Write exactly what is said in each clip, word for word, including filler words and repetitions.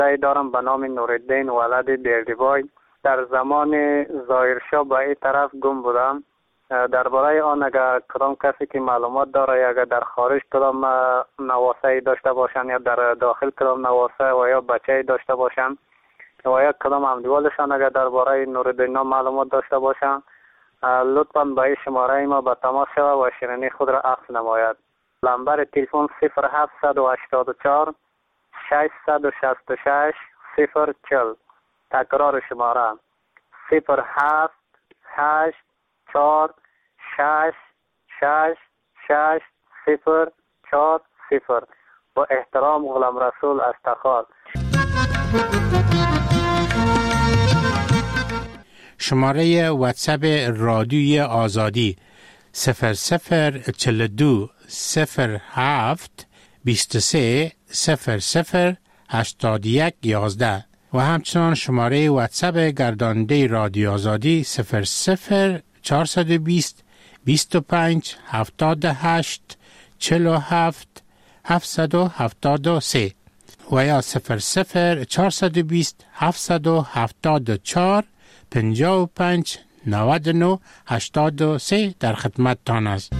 دارم به نام نوردین ولد بیردیبای. در زمان ظاهرشاه به این طرف گم بودم. درباره آن اگر کدام کسی که معلومات داره یا اگر در خارج کدام نواسه داشته باشن یا در داخل کدام نواسه و یا بچه داشته باشن و یا کدام همدیوالشان اگر درباره نوردین معلومات داشته باشن، لطفاً به این شماره ما به تماس شود و شیرینی خود را عکس نماید. نمبر تلفن صفر هفت هشت چهار ششصد و شصت و شش صفر چهل. تکرار شماره صفر هفت هشت چهار شش شش شش صفر چهار صفر. با احترام غلام رسول از تخار. شماره واتساپ رادیوی آزادی صفر صفر چهل و دو صفر هفت بیست و سه صفر صفر هشتاد و یک یازده و همچنان شماره واتساپ گرداننده رادیو آزادی صفر صفر چهارصد و بیست بیست و پنج هفتاد و هشت چهل و هفت هفتصد و هفتاد و سه و یا صفر صفر چهارصد و بیست هفتصد و هفتاد و چهار پنجاه و پنج نود و نه هشتاد و سه در خدمت تان است.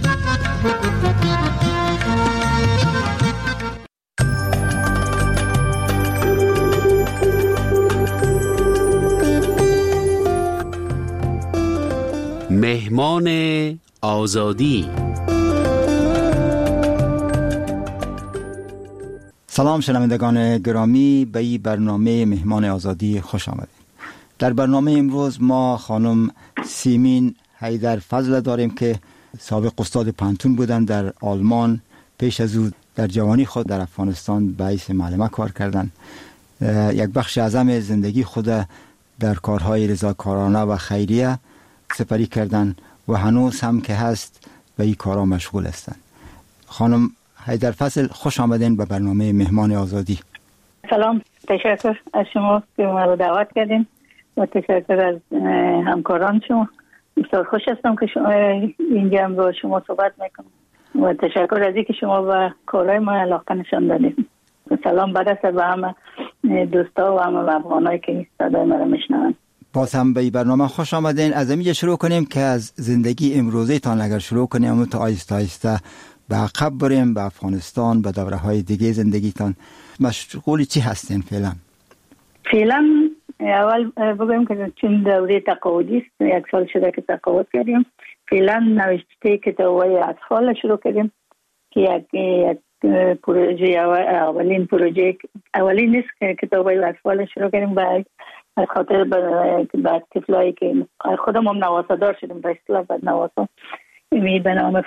مهمان آزادی. سلام شنوندگان گرامی، به این برنامه مهمان آزادی خوش آمدید. در برنامه امروز ما خانم سیمین حیدرفضل داریم که سابق استاد پانتون بودن در آلمان. پیش از او در جوانی خود در افغانستان به حیث معلمه کار کردن. یک بخش اعظم زندگی خود در کارهای رضاکارانه و خیریه سپری کردن و هنوز هم که هست به این کارها مشغول هستند. خانم حیدرفضل خوش آمدین به برنامه مهمان آزادی. سلام، تشکر از شما که ما رو دعوت کردین و تشکر از همکاران شما. بسیار خوش هستم که شما اینجا هم با شما صحبت میکنم و تشکر از اینکه شما به کارهای ما علاقه نشان دادید. سلام برسه به همه دوستا و همه افغانایی که صدای ما رو میشنون. باز هم به این برنامه خوش آمدین. از اینجا شروع کنیم که از زندگی امروزی تان اگر شروع کنیم اما تا آیسته آیسته به عقب بریم، به افغانستان، به دوره های دیگه زندگیتان. مشغول چی هستین فعلا؟ فعلا اول بگویم که چون دوره تقاعدی است، یک سال شده که تقاعد کردیم. فعلا نوشته کتاب‌های اطفال شروع کردیم که یک یک پروژه اولین پروژه اولین نیست که کتاب‌های اطفال شروع کردیم به خاطر بعد طفلایی که خودم هم نواسادار شدیم به اصطلاح بعد نواسا می به نام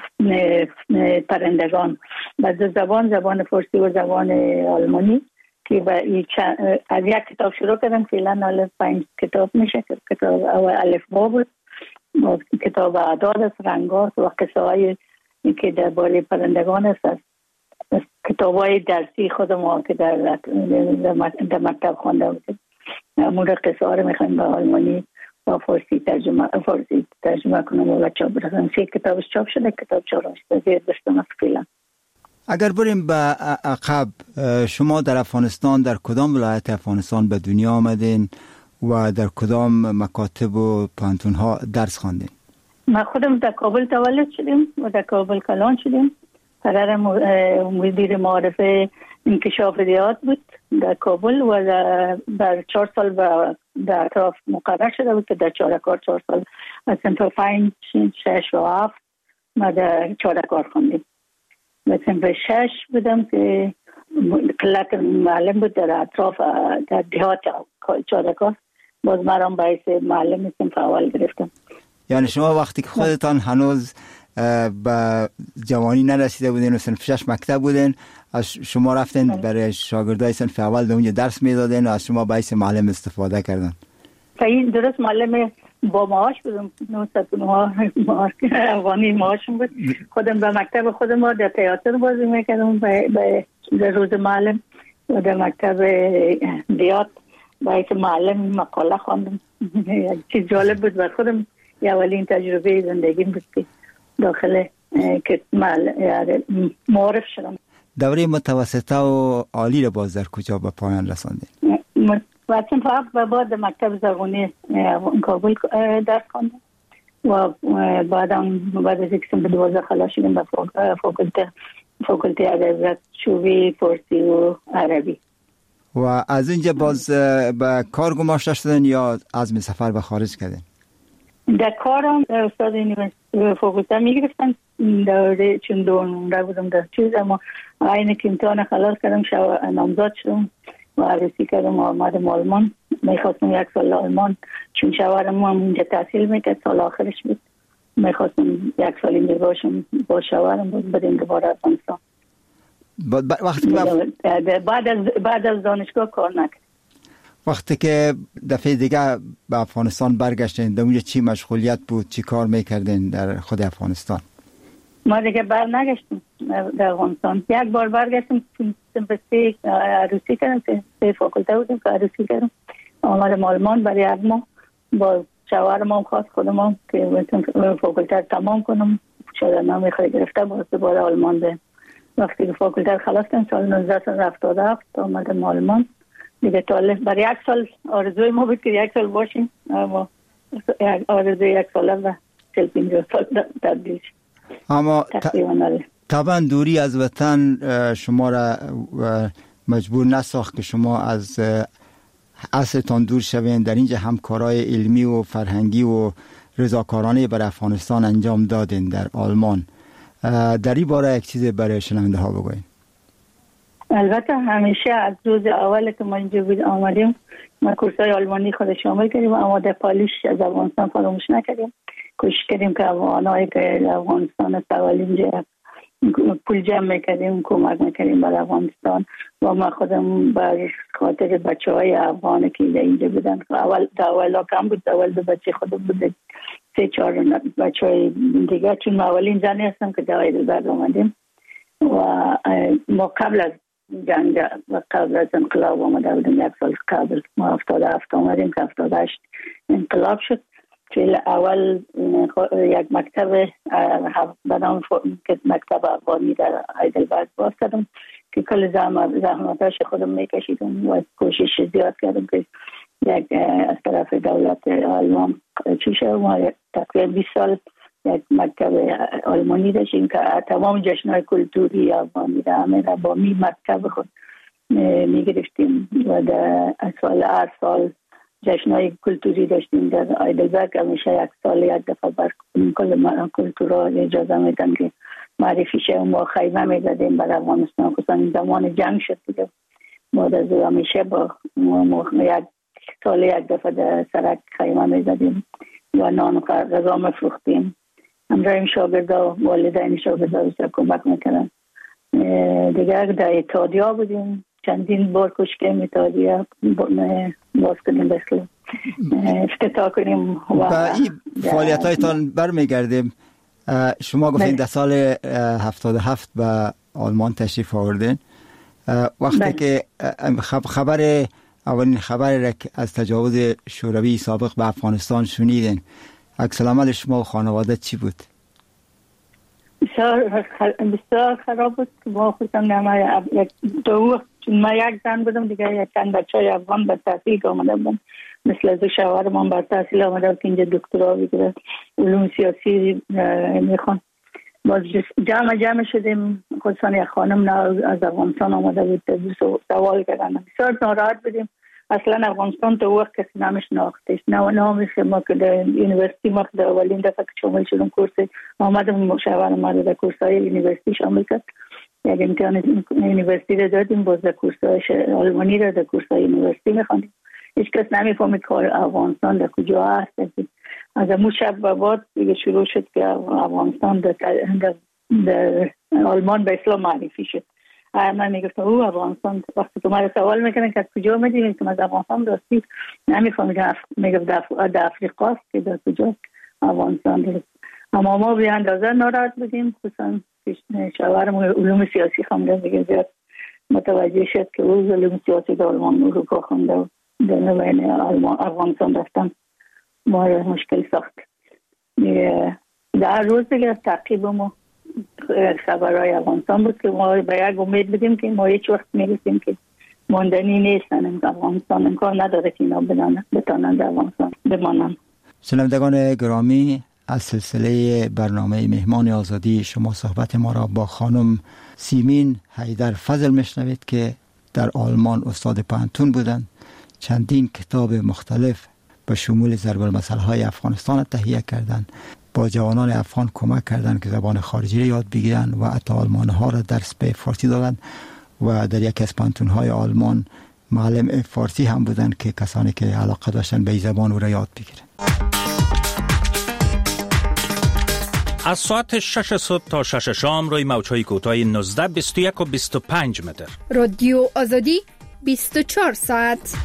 پرندگان بعد زبان زبان فارسی و زبان آلمانی که از یک کتاب شروع کردم. فعلا الان پنج کتاب میشه. کتاب اول الف با بود، کتاب اعداد است، رنگات و قصه های که درباره پرندگان است. کتاب های درسی خودم که در در مکتب خوانده بودیم مورد قصه ها رو میخوایم به آلمانی و فارسی ترجمه فارسی ترجمه کنم و چاپ برسم. سه کتابش چاپ شده، کتاب چهارمش زیر دستم است فعلا. اگر بریم به عقب، شما در افغانستان در کدام ولایت افغانستان به دنیا آمدین و در کدام مکاتب و پانتون ها درس خواندین؟ ما خودم در کابل تولد شدیم و در کابل کلان شدیم. پدرم مدیر معارف انکشاف ریاض بود در کابل و در چهار سال در اطراف مقرر شده بود که در چهارکار چهار سال از صنف پنج شش و هفت ما در چهارکار خوندیم. و صنف شش بودم که قلت معلم بود در اطراف در دیهات چهارکار، باز مرام باعث معلم صنف اول گرفتم. یعنی شما وقتی که خودتان هنوز به جوانی نرسیده بودین و صنف شش مکتب بودین، از شما رفتین برای شاگردای صنف اول اونجا درس میدادین و از شما باعث معلم استفاده کردن؟ صحیح، درست. معلم با معاش بودم، نهصد معاش افغانی معاشم بود. خودم به مکتب خودم ما در تئاتر بازی میکردم به روز معلم و در مکتب دیات باعث معلم مقاله خواندم. چیز جالب بود بر خودم، اولین تجربه زندگی بود که داخل که معارف شدم. دوره متوسطه و عالی را باز در کجا به پایان رساندین؟ وقتی فقط به بعد مکتب زبانی کابل درس خواندم و بعدم بعد از اینکه به دوازده خلاص شدیم به فاکولته فاکولته ادبیات شعبه فارسی و عربی. و از اینجا باز به کار گماشته شدن یا عزم سفر به خارج کردن؟ در کارم استاد فاکولته میگرفتن دوره چون دوره بودم در چیز، اما اینه که امتحان خلاص کردم شو نامزد شدم و عروسی کردم و آمدم آلمان. میخواستم یک سال آلمان چون شوهرم هم اینجا تحصیل میکرد، سال آخرش بود، میخواستم یک سال اینجا باشم با شوهرم بود بدیم دوباره افغانستان. وقتی بعد از بعد از دانشگاه کار نکرد. وقتی که دفعه دیگه به افغانستان برگشتین در اونجا چی مشغولیت بود، چی کار میکردین در خود افغانستان؟ ما دیگه بر نگشتیم در افغانستان. یک بار برگشتیم سمپستی عروسی کردم، سه فاکولته بودیم که عروسی کردم، آمدم آلمان برای یک ماه با شوهرم هم خواست خودم هم که فاکولته تمام کنم، شده نامی خواهی گرفته باز دوباره آلمان ده. وقتی که فاکولته خلاص کردم سال نوزده هفتاد و هفت آمدم آلمان دیگه. طالب برای یک سال آرزوی ما بود که یک سال باشیم، اما آرزوی یک سال و چل پینجاه سال تبدیل شد. اما طبعا دوری از وطن شما را مجبور نساخت که شما از اصلتان دور شوین. در اینجا همکارای علمی و فرهنگی و رضاکارانه برای افغانستان انجام دادین در آلمان. در این باره یک چیز برای شنونده ها بگوین. البته همیشه از روز اول که ما اینجا بود آمدیم ما کورسای آلمانی خود شامل کردیم، اما در پالیش از افغانستان فراموش نکردیم. کوشش کردیم که افغانایی که افغانستان استقلال اینجا پول جمع میکردیم، کمک میکردیم برای افغانستان. و ما خودم بر خاطر بچه های افغانی که اینجا بودن، اول اول کم بود، اول دو بچه خودم بود، سه چهار بچه های دیگه، چون ما اولین زنی هستم که در هایدلبرگ آمدیم و ما قبل از جنگ و قبل از انقلاب آمده بودیم. یک سال قبل ما هفتاد و هفت آمدیم که هفتاد و هشت انقلاب شد. که اول یک مکتب بدان که مکتب افغانی در هایدلبرگ باز کردم که کل زحمتاش خودم میکشیدم و کوشش زیاد کردم که یک از طرف دولت آلمان چی شد. ما تقریبا بیست سال یک مکتب آلمانی داشتیم که تمام جشنهای کلتوری افغانی را همه را با می مکتب خود میگرفتیم و در سال هر سال جشنهای کلتوری داشتیم در هایدلبرگ. همیشه یک سال یک دفعه بر کل کلتورها اجازه میدن که معرفی شه. ما خیمه میزدیم برای افغانستان، خصوصا زمان جنگ شد دیگه. ما در همیشه با یک سال یک دفعه در سرک خیمه میزدیم و نان و غذا میفروختیم. همراهیم شاگردا و والدین شاگردا بیشتر کمک میکنن دیگه. در اتحادیه بودیم، چندین بار کوشش کردیم اتحادیه باز کنیم، بسیار افتتاح کنیم. و با این فعالیت هایتان برمیگردیم. شما گفتین در سال هفتاد و هفت به آلمان تشریف آوردین. وقتی بله. که خبر اولین خبر را از تجاوز شوروی سابق به افغانستان شنیدین، عکس العمل شما و خانواده چی بود؟ بسیار بسیار خراب بود. ما خودم نما یک دو چون ما یک زن بودم دیگه، یک چند بچه های افغان به تحصیل آمده بودن، مثل از شوهرم به تحصیل آمده بود که اینجا دکترا بگیره، علوم سیاسی میخوان. باز جمع جمع شدیم، خصوصا یک خانم از افغانستان آمده بود، سوال کردن. بسیار ناراحت بودیم. اصلا افغانستان تو وقت کسی نامش ناختش، نه نامش ما که در یونیورسیتی ما در اولین دفعه که شامل شدم کورس آمدم، مشاور ما در کورسای یونیورسیتی شامل کرد. یک امتحان یونیورسیتی رو دادیم، باز در کورسای آلمانی رو در کورسای یونیورسیتی میخواندیم. هیچ کس نمیفهمید که افغانستان در کجا هست. از امو شب و بعد دیگه شروع شد که افغانستان در, در, در آلمان به اسلام معرفی شد. من میگفتم او افغانستان، وقتی که من سوال میکنن که از کجا میدیم که از افغانستان راستی نمیفهمید، میگفت در افریقا است که در کجا افغانستان دارد. اما ما به اندازه ناراحت بودیم، خصوصا شوهرم علوم سیاسی خونده دیگه زیاد متوجه شد که او علوم سیاسی در آلمان اروپا خونده و در نوین افغانستان رفتن ما مشکل ساخت. در روز دیگه تعقیب ما خبرهای افغانستان بود که ما به یک امید بدیم که ما هیچ وقت میرسیم که ماندنی نیستن. افغانستان امکان نداره که اینا بدانن بتانن در افغانستان بمانن. شنوندگان گرامی، از سلسله برنامه مهمان آزادی شما صحبت ما را با خانم سیمین حیدر فضل میشنوید که در آلمان استاد پانتون بودند. چندین کتاب مختلف به شمول ضرب المثل های افغانستان تهیه کردند. با جوانان افغان کمک کردند که زبان خارجی را یاد بگیرند و حتی آلمان ها را درس به فارسی دادند و در یکی از پانتون های آلمان معلم فارسی هم بودند که کسانی که علاقه داشتن به زبان او را یاد بگیرند. از ساعت شش صبح تا شش شام روی موج‌های کوتاه نوزده، بیست و یک و بیست و پنج متر. رادیو آزادی بیست و چهار ساعت.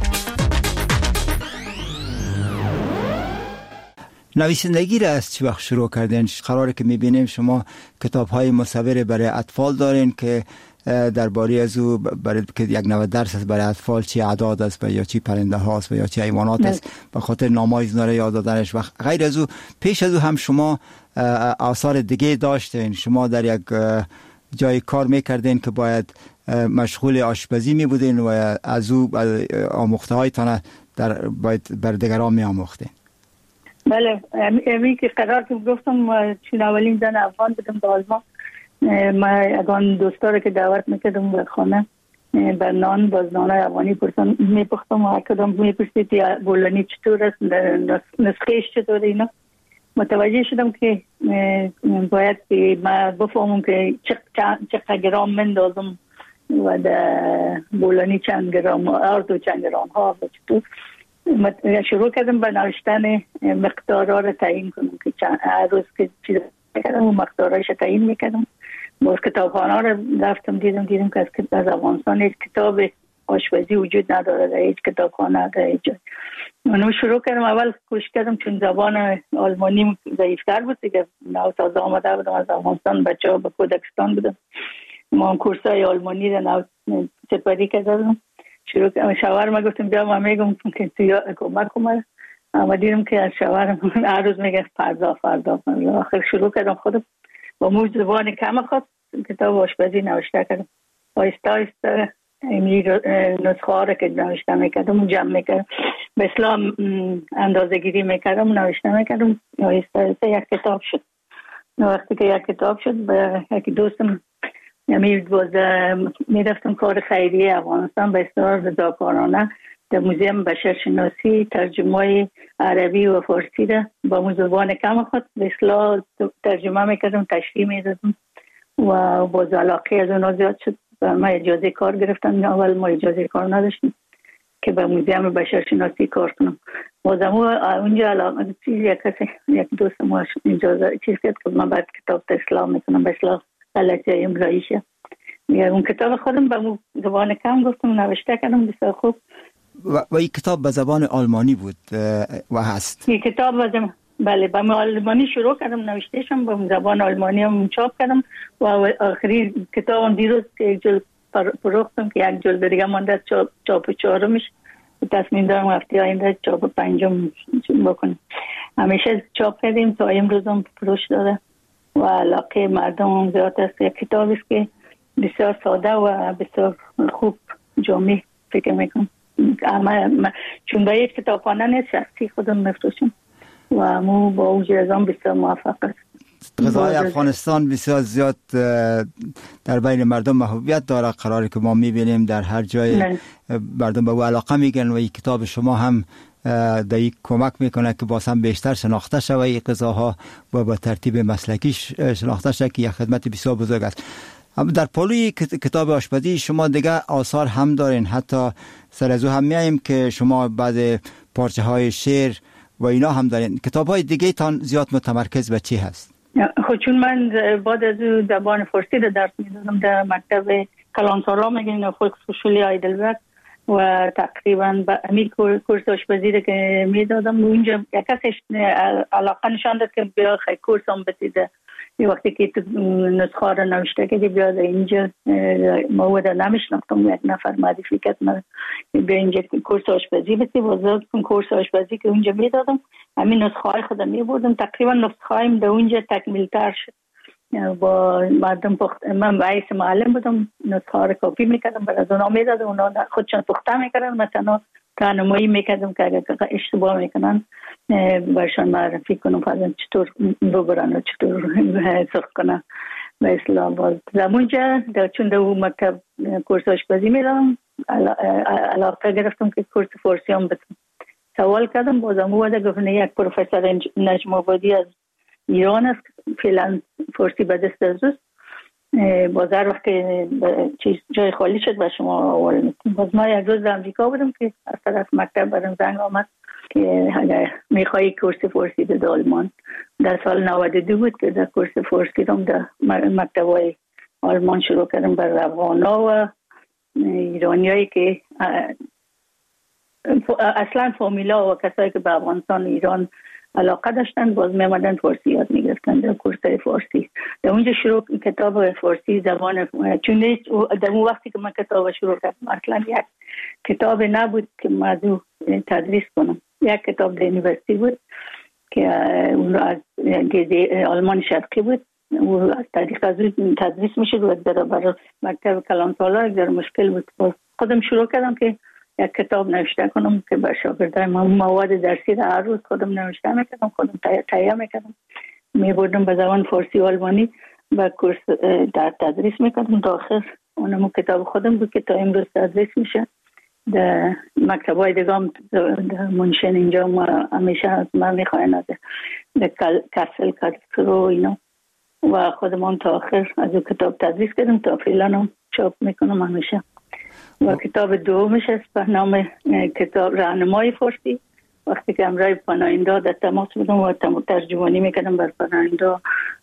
نویسندگی را از چه وقت شروع کردین؟ قراره که میبینیم شما کتاب‌های مصور برای اطفال دارین که درباره از او برای که یک نوع درس است برای اطفال، چی اعداد است و یا چی پرنده هاست و یا چی حیوانات است به خاطر نام‌های زنده یاد دادنش و غیر از او. پیش از او هم شما آثار دیگه داشتین. شما در یک جای کار میکردین که باید مشغول آشپزی می بودین و از او آموخته هایتان در باید بر دیگران می آموختین. بله، امی که قرار که گفتم چون اولین زن افغان بودم در آلمان، ما اگان دوستا رو که دعوت میکردم به خانه بر نان باز نان افغانی پرسان میپختم و کدام میپرسید یا بولانی چطور است، نسخهش چطور اینا. متوجه شدم که باید که ما بفهمم که چقدر گرام مندازم و در بولانی چند گرام آرد و چند گرام ها و چطور. شروع کردم به نوشتن مقدارها رو تعیین کنم که هر روز که چیز میکردم و مقدارهایش تعیین میکردم. باز کتابخانه رو رفتم دیدم دیدم که از افغانستان هیچ کتاب آشپزی وجود نداره در هیچ کتابخانه در هیچ جای. من شروع کردم، اول کوشش کردم چون زبان آلمانی ضعیف‌تر بود دیگه، نو تازه آمده بودم از افغانستان، بچه‌ها به کودکستان بودم، ما هم کورسای آلمانی رو نو سپری کردم. شروع کردم شوهرم گفتم بیا ما میگم که تو کمک کنم، اما دیدم که از شوهرم هر روز میگه فردا فردا فردا. آخر شروع کردم خودم با موج زبان کم خواست کتاب آشپزی نوشته کردم. آیسته آیسته این نسخه ها رو که نوشته میکردم جمع میکردم، به اسلام اندازه گیری میکردم نوشته میکردم. آیسته آیسته یک کتاب شد. وقتی که یک کتاب شد به یکی دوستم میرفتم کار خیریه افغانستان به اصطلاح رضاکارانه در موزیم بشرشناسی ترجمه عربی و فارسی را با مو زبان کم خود به اصطلاح ترجمه میکردم، تشریح میدادم و باز علاقه از اونها زیاد شد. ما اجازه کار گرفتم، اول ما اجازه کار نداشتیم که به موزیم بشرشناسی کار کنم. بازم اونجا علاقه چیز یک کسی یک دوست ما اجازه چیز کرد که من بعد کتاب اسلام میکنم به اصطلاح غلطی املاییشه. میگه اون کتاب خودم به زبان کم گفتم نوشته کردم بسیار خوب. و, و این کتاب به زبان آلمانی بود و هست. این کتاب به بله به آلمانی شروع کردم نوشتهشم، به زبان آلمانی هم چاپ کردم و آخری کتابم دیروز که یک جلد فروختم که یک جلد دیگه مونده چاپ چاپ چهارمش. تصمیم دارم هفته آینده چاپ پنجم بکنم. همیشه چاپ کردیم تا امروز هم فروش داره و علاقه مردم زیاد است. یک کتابی است که بسیار ساده و بسیار خوب جامع فکر میکنم. اما چون به یک کتابخانه نیست، شخصی خودم میفروشم و مو با اوج ازام بسیار موفق است. غذای افغانستان بسیار زیاد در بین مردم محبوبیت داره. قراره که ما میبینیم در هر جای نه. مردم به او علاقه میگن و این کتاب شما هم در این کمک میکنه که باز هم بیشتر شناخته شود این غذاها و با ترتیب مسلکی شناخته شود که یک خدمت بسیار بزرگ است. در پالوی کتاب آشپزی شما دیگه آثار هم دارین، حتی سر از او هم میاییم که شما بعد پارچه های شعر و اینا هم دارین. کتاب های دیگه تان زیاد متمرکز به چی هست؟ خب چون من بعد از او زبان فارسی رو درس میدادم در مکتب کلانتارا میگن فولکسهوشولی هایدلبرگ و تقریبا به امیر کورس آشپزی رو که میدادم اونجا یک کسش علاقه نشان داد که بیا خیلی کورس هم بسیده. یه وقتی که نسخه رو نوشته که بیا اینجا مواد نمیشناختم، یک نفر معرفی کرد من بیا اینجا کورس آشپزی بسی وزاد کن کورس آشپزی که اونجا میدادم. همین نسخه های خودم میبردم، تقریبا نسخه هایم در اونجا تکمیل تر شد با مردم پخت. من رئیس معلم بودم، نسخه ها رو کپی میکردم برای از اونا میدادم، اونا خودشون پخته میکردن، من تنها راهنمایی میکردم که اگر اشتباه میکنن برشان معرفی کنم فرضاً چطور ببرن و چطور سرخ کنن به اصطلاح. باز زمونجا چون در اون مکتب کورس آشپزی میرم علاقه گرفتم که کورس فارسی هم بتونم. سوال کردم، بازم اومده گفت یک پروفسور نجم آبادی از ایران است، فعلا فارسی به دست است، باز هر وقت چیز جای خالی شد به شما آواره میکنم. باز ما یک روز در امریکا بودم که از طرف مکتب برام زنگ آمد که اگر میخوایی کورس فارسی در آلمان. در سال نود و دو بود که در کورس فارسی رو در مکتب های آلمان شروع کردم برای افغانا و ایرانی هایی که اصلا فامیلا و کسایی که به افغانستان ایران علاقه داشتن، باز میمدن فارسی یاد میگرفتن در کورس فارسی. در اونجا شروع کتاب فارسی زبان، چون در اون وقتی که من کتاب شروع کردم اصلا یک کتاب نبود که موضوع تدریس کنم. یک کتاب در یونیورسیتی بود که اون از آلمان شرقی بود، و از طریق از اون تدریس میشد و در برای مکتب کلان سالار در مشکل بود. باز خودم شروع کردم که یک کتاب نوشته کنم که بر شاگردای من مواد درسی را هر روز خودم نوشته میکردم، خودم تهیه میکردم، میبردم به زبان فارسی و آلمانی و کورس در تدریس میکردم. تا آخر اونم کتاب خودم بود که تا امروز تدریس میشه. در مکتبای دیگه هم در منشن اینجا ما همیشه از من میخواین از در کسل کسرو اینا و خودم هم تا آخر از اون کتاب تدریس کردم، تا فعلا هم چاپ میکنم همیشه. و کتاب دومش است به نام کتاب راهنمای فارسی. وقتی که امرای پناهنده در تماس بودم و ترجمانی میکردم بر پناهنده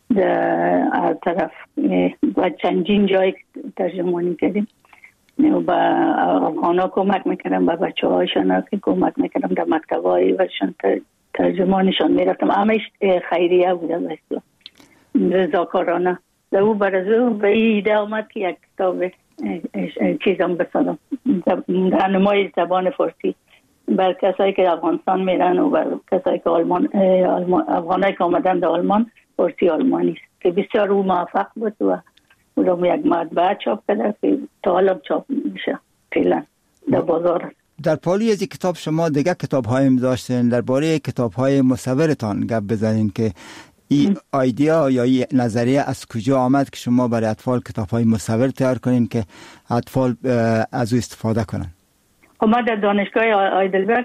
در طرف و چندین جای ترجمانی کردیم و با افغانا کمک میکردم، با بچه هایشان که کمک میکردم در مکتب های وشان ترجمانشان میرفتم. همش خیریه بوده بسیار رضاکارانه. در او برازو به ایده آمد که یک کتاب چیزم بسازم، راهنمای زبان فارسی بر کسایی که افغانستان میرن و بر کسایی که آلمان افغانایی که آمدن در آلمان فارسی آلمانی است که بسیار او موفق بود و اونم یک مطبعه چاپ کرده که تا حالا چاپ میشه فعلا در بازار. در پالی از کتاب شما دیگه کتاب هایم داشتین، درباره کتاب های مصورتان گپ بزنین که این ایده یا این نظریه از کجا آمد که شما برای اطفال کتاب های مصور تیار کنین که اطفال از او استفاده کنن؟ ما در دانشگاه آیدلبرگ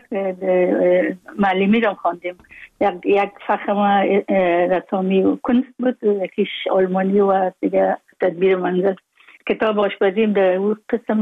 معلمی رو خواندیم. یک یک فخم رسامی و کنست بود، یکیش آلمانی و دیگه تدبیر منزل. کتاب آشپزیم در اون قسم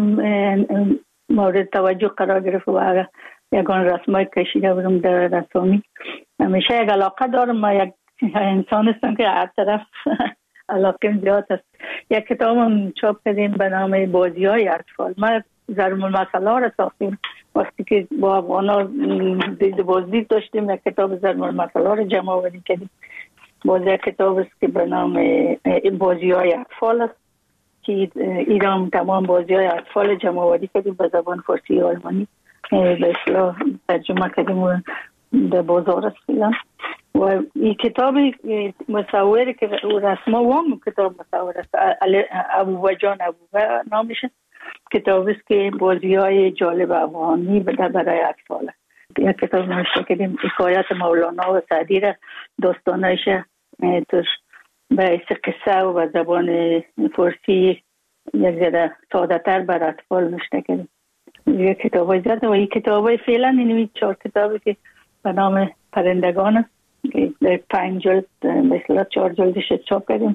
مورد توجه قرار گرفت و یکان رسمای کشیده بودم در رسامی. همیشه یک علاقه دارم، ما یک انسان هستم که هر طرف علاقه زیاد است. یک کتاب هم چاپ کردیم به نام بازی های اطفال. ما ضرب المثل ها را ساختیم. وقتی که با افغانا دید بازدید داشتیم یک کتاب ضرب المثل ها را جمع آوری کردیم. باز یک کتاب است که به نام بازی های اطفال است که ایران تمام بازی های اطفال جمع آوری کردیم به زبان فارسی و آلمانی به اصطلاح ترجمه کردیم و در بازار است فعلا. و این کتاب مصوری که رسما و هم کتاب مصور است، ابوبا جان ابوبا نامشه. کتاب است که بازی های جالب افغانی برای اطفال است. یک کتاب نوشته کردیم حکایت مولانا و سعدی را داستانایش توش به قصه و به زبان فارسی یک ذره ساده تر بر اطفال نوشته کردیم. یک کتاب های زیاده و این کتاب های فعلا این چهار کتابی که به نام پرندگان است که در پنج جلد مثلا چهار جلدش چاپ کردیم،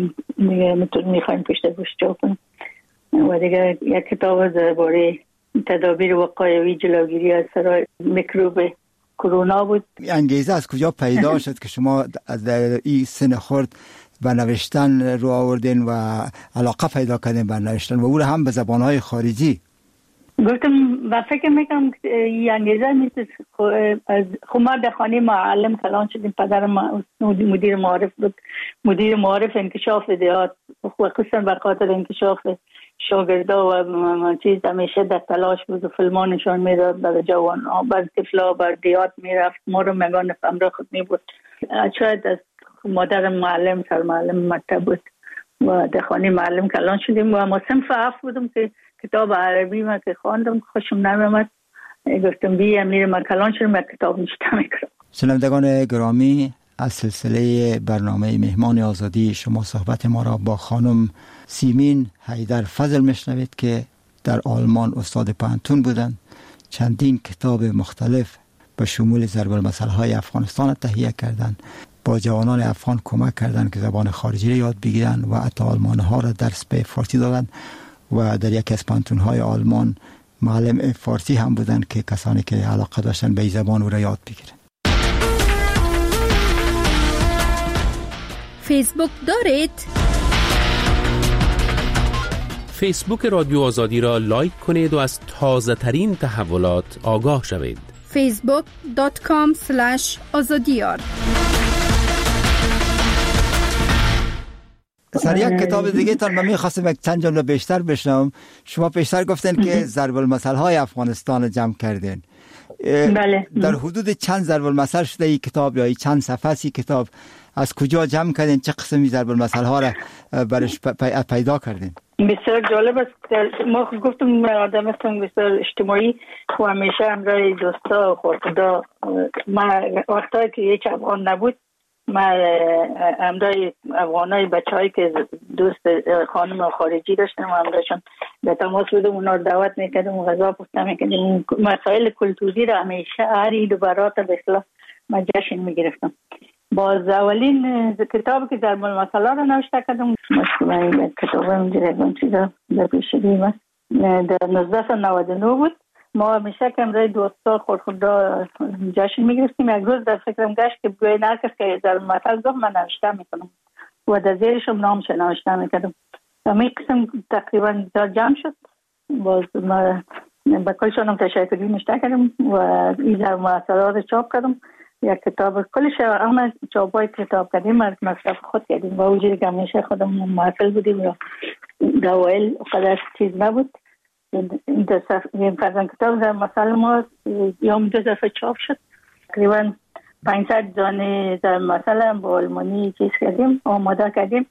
میخوایم پشت گوش چاپ کنیم. و دیگه یک کتاب درباره تدابیر وقایوی جلوگیری از سرای میکروب کرونا بود. انگیزه از کجا پیدا شد که شما از این سن خرد به نوشتن رو آوردین و علاقه پیدا کردین به نوشتن و او هم به زبانهای خارجی؟ گفتم و فکر میکنم این انگیزه نیست. خب ما در خانه معلم کلان شدیم. پدر ما مدیر معارف بود، مدیر معارف انکشاف دیات، خصوصا به خاطر انکشاف شاگردا و چیز همیشه در تلاش بود و فیلم نشان میداد برای جوان ها، بر طفلا بر دیات میرفت. ما رو مگان همراه خود می بود. شاید از مادر معلم سر معلم مکتب بود و در خانه معلم کلان شدیم و ما صنف هفت بودم که کتاب عربی ما که خواندم خوشم نمیامد، گفتم بیا میرم ما کلان شدم یک کتاب نشته میکنم. شنوندگان گرامی، از سلسله برنامه مهمان آزادی شما صحبت ما را با خانم سیمین حیدر فضل میشنوید که در آلمان استاد پانتون بودند. چندین کتاب مختلف به شمول ضرب المثل‌های افغانستان تهیه کردند، با جوانان افغان کمک کردند که زبان خارجی را یاد بگیرند و حتی آلمان‌ها را درس به فارسی دادند و در یکی از پانتون‌های آلمان معلم فارسی هم بودند که کسانی که علاقه داشتن به این زبان او را یاد بگیرند. فیسبوک دارید؟ فیسبوک رادیو آزادی را لایک کنید و از تازه ترین تحولات آگاه شوید. فیسبوک دات کام اسلش آزادیار. سر یک کتاب دیگه تان من میخواستم یک چند جمله بیشتر بشنوم. شما پیشتر گفتن که ضرب المثل های افغانستان جمع کردین. بله. در حدود چند ضرب المثل شده این کتاب یا چند صفحه سی کتاب از کجا جمع کردین؟ چه قسمی ضرب المثل ها را برش پیدا کردین؟ بسیار جالب است. ما گفتم آدم هستم بسیار اجتماعی و همیشه همراه دوستا و خورخدا. ما وقتایی که هیچ افغان نبود ما همراه افغانای بچه هایی که دوست خانم خارجی داشتم و همراهشون به تماس بودم، اونا رو دعوت میکردم و غذا پخته میکردم. مسائل کلتوری را همیشه هر عید و برات به اصطلاح ما جشن میگرفتم. باز اولین کتابی که ضرب المثل را نوشته کردم مشکل کتاب اینجا چیزا در پیش بیم است در نوزده نود و نه بود. ما همیشه که امرای دوستا خورخدا جشن میگرفتیم. یک روز در فکرم گشت که بگوی نرکس که ضرب المثل گفت من نوشته میکنم و در زیرشم نامش نوشته میکردم. همین قسم تقریبا در جمع شد. باز ما با کلشانم تشکری نوشته کردم و این ضرب المثل را چاپ کردم. یک کتاب کلش همه چاپای کتاب کردیم از مصرف خود کردیم و وجودی که همیشه خودم محفل بودیم یا دوائل قدر چیز نبود. این فرزن کتاب در مثل ما یوم دو دفعه چاپ شد. تقریبا پانصد دانه در مثل هم با آلمانی چیز کردیم آماده کردیم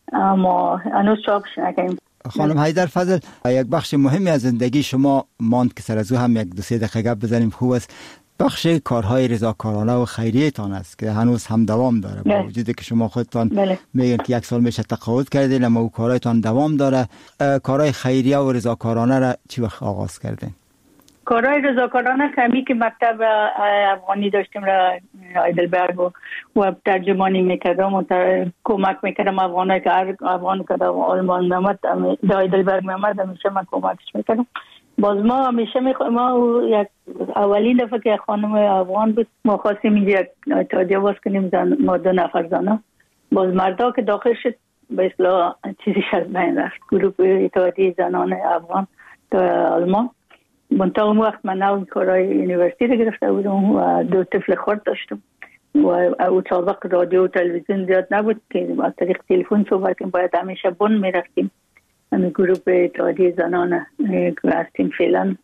اما هنوز چاپش نکردیم. خانم حیدر فضل، یک بخش مهمی از زندگی شما ماند که سر از او هم یک دو سه دقیقه گپ بزنیم خوب است. بخش کارهای رضاکارانه و خیریه تان است که هنوز هم دوام داره با وجودی که شما خودتان میگن که یک سال میشه تقاعد کردین اما او کارهایتان دوام داره. کارهای خیریه و رضاکارانه را چی وقت آغاز کردین؟ کارهای رضاکارانه کمی که مکتب افغانی داشتیم را هایدلبرگ و ترجمانی میکردم و کمک میکردم افغانایی که هر افغان که آلمان میامد در هایدلبرگ میامد همیشه من کمکش میکردم. باز ما همیشه میخوا... ما یک اولین دفعه که خانم افغان بود ما خواستیم اینجا یک اتحادیه باز کنیم زن... ما دو نفر زنه. باز مردا که داخل شد به اصطلاح چیزیش از بین رفت. گروه اتحادیه زنان افغان در آلمان. منطقه اون وقت من نو کارهای یونیورسیتی رو گرفته بودم و دو طفل خرد داشتم و او سابق رادیو و تلویزیون زیاد نبود که از طریق تلفن صحبت کنیم. باید همیشه بن میرفتیم. همین گروه اتحادیه زنان که هستیم فعلا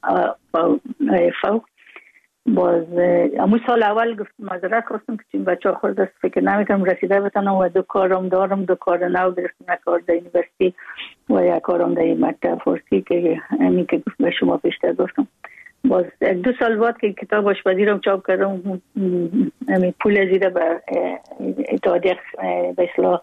فوق. باز امو سال اول گفت معذرت خواستم که چون بچه ها خورد است فکر نمیکنم رسیده بتانم و دو کارم دارم. دو کار نو گرفتم، یک کار در یونیورسیتی و یک کارم در مکتب فارسی که همین که به شما پیشتر گفتم. باز یک دو سال بعد که کتاب آشپزی رو چاپ کردم همین پول زیده به اتحادیه به اصطلاح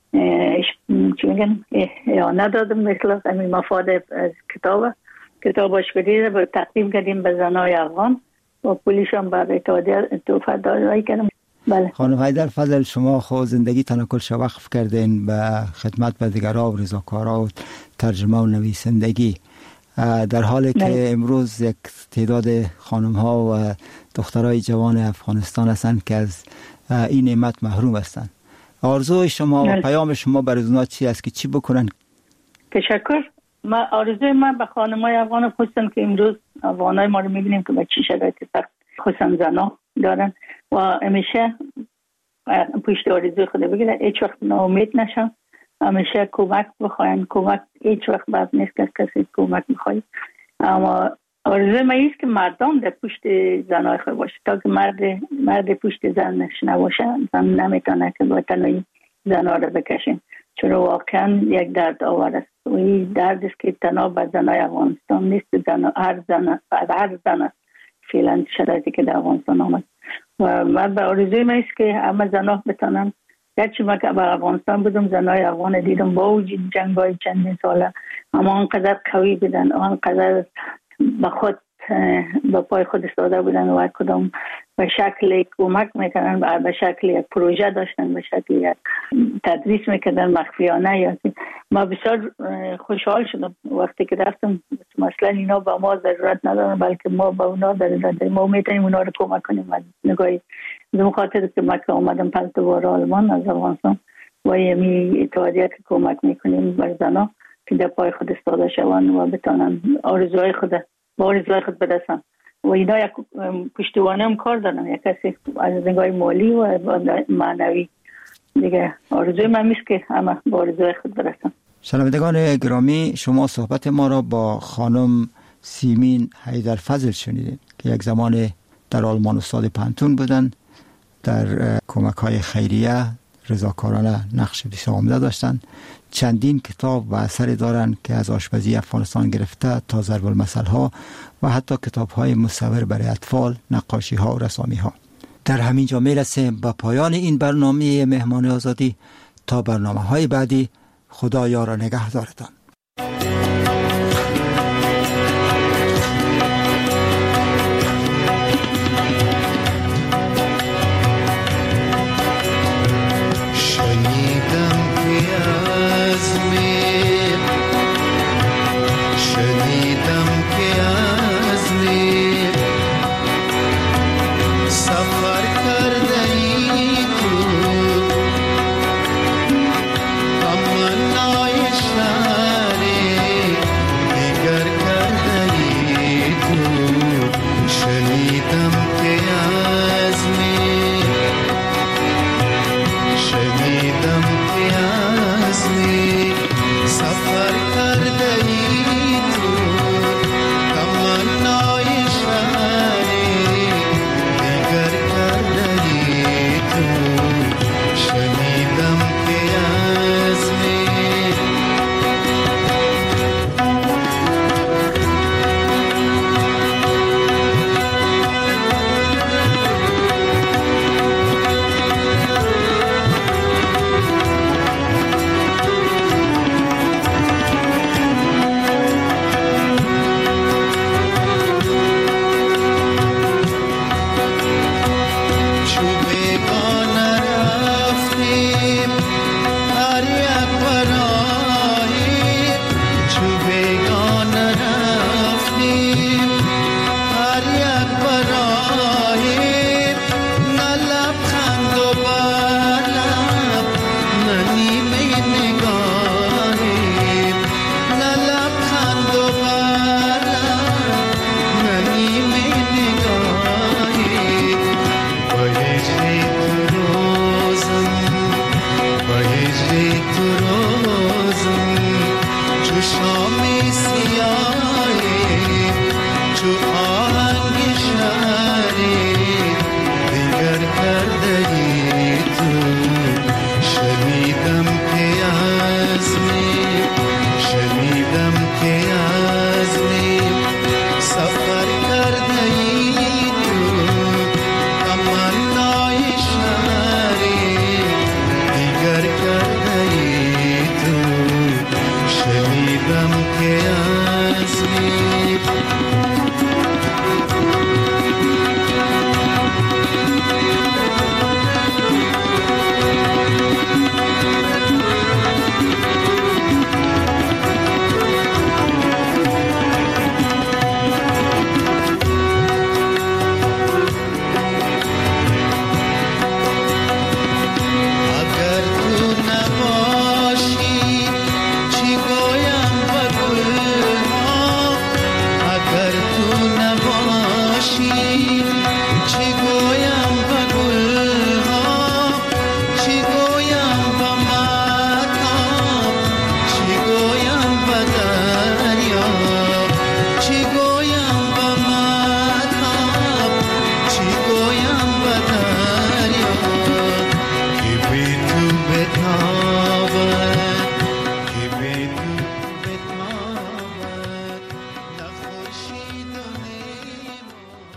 چی میگن اعانه دادم مثلا همین مفاد از کتاب کتاب آشپزی رو تقدیم کردیم به زنای افغان و پولیش هم برای اتحادیه توفیق دادایی کردم. بله. خانم حیدر فضل، شما خود زندگی تان کلش وقف کردین به خدمت به دیگرها و رضاکارها و ترجمه و نویسندگی، در حالی که بله. امروز یک تعداد خانم ها و دخترای جوان افغانستان هستند که از این نعمت محروم هستند. آرزوی شما و پیام شما برای اونا چی است که چی بکنن؟ تشکر. ما آرزوی من به خانمای افغان خصوصا که امروز افغانای ما رو میبینیم که به چه شرایط سخت خصوصا زنا دارن و همیشه پشت آرزوی خود بگیرن، هیچ وقت ناامید نشن، همیشه کمک بخواین. کمک هیچ وقت بد نیست که کسی کمک میخواد، اما آرزوی من ایست که مردم در پشت زنای خود باشه، تا که مرد مرد پشت زنش نباشه زن نمیتونه که با تنهایی زنها رو بکشن، چون واقعا یک درد آور است و این درد است که تنها به زنای افغانستان نیست، زن هر زن هر زن فعلا شرایطی که در افغانستان آمد و من به آرزوی من ایست که همه زنها بتونن، گرچه من که به افغانستان بودم زنای افغان دیدم با وجود جنگ‌های چندین ساله اما آنقدر قوی بودن، آنقدر به خود با پای خود استاده بودن و کدام به شکل کمک میکنن، به شکل یک پروژه داشتن، به شکل یک تدریس میکردن مخفیانه. یا ما بسیار خوشحال شدم وقتی که رفتم، مثلا اینا با ما ضرورت ندارن بلکه ما با اونا ضرورت داریم، ما میتونیم اونا رو کمک کنیم. از نگاهی دو خاطر که ما که اومدم پس دوباره آلمان از افغانستان و یمی اتحادیه که کمک میکنیم بر زنها که در پای خود استاده شوند و بتونن آرزوهای خود با آرزوهای خود برسن و اینا یک پشتوانه هم کار دارن، یک کسی از نگاه مالی و معنوی دیگه. آرزوی من میست که همه با آرزوهای خود برسن. شنوندگان گرامی، شما صحبت ما را با خانم سیمین حیدرفضل شنیدید که یک زمان در آلمان استاد پانتون بودند، در کمک های خیریه رضاکارانه نقش بسیار عمده داشتند. چندین کتاب و اثری دارند که از آشپزی افغانستان گرفته تا ضرب المثل ها و حتی کتاب های مصور برای اطفال، نقاشی ها و رسامی ها. در همین جا میرسیم به پایان این برنامه مهمان آزادی. تا برنامه های بعدی، خدا یار و نگهدارتان.